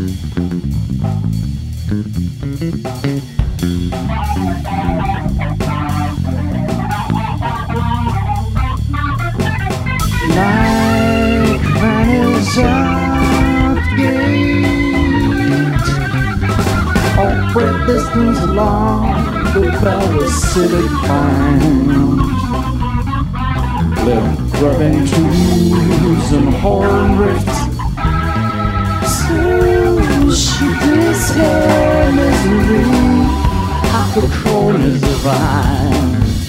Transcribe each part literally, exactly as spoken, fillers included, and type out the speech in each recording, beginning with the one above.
Like vanish out the gate, all break distance along the parasitic mind. Live rubbing trees and horn rifts. So she does her misery at the corners of eye.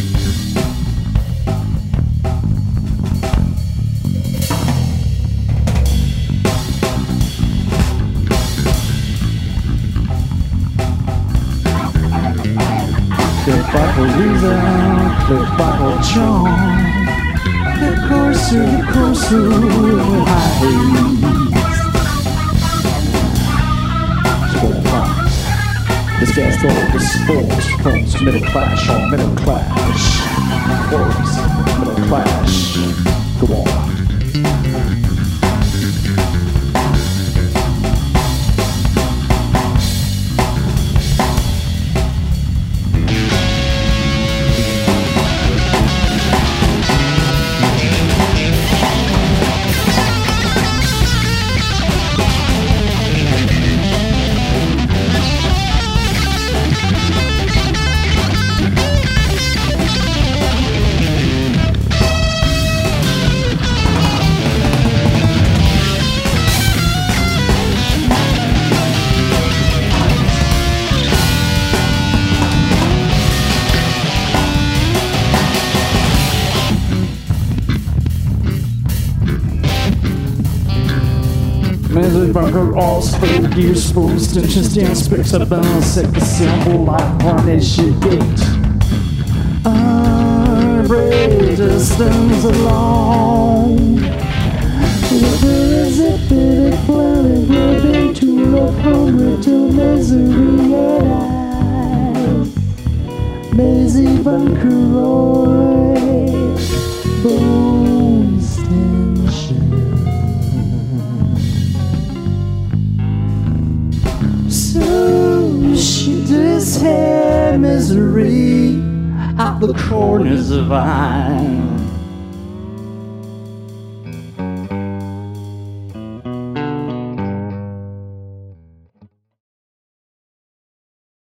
Click buckle reason, click buckle charm. The courser, the courser hides. Sport lines. This gas door is sports. Forms middle clash on middle clash. Forms middle clash. Go on. Magic bunker, all split gear, spool, stenches, dance, picks up and set the symbol like Carnation Gate. I break distance along. Whether is it fitted, flooded, rubbing to love, hungry to misery and I. Maisie bunker, Roy, bone stenches. So she does her misery at the corners of eye.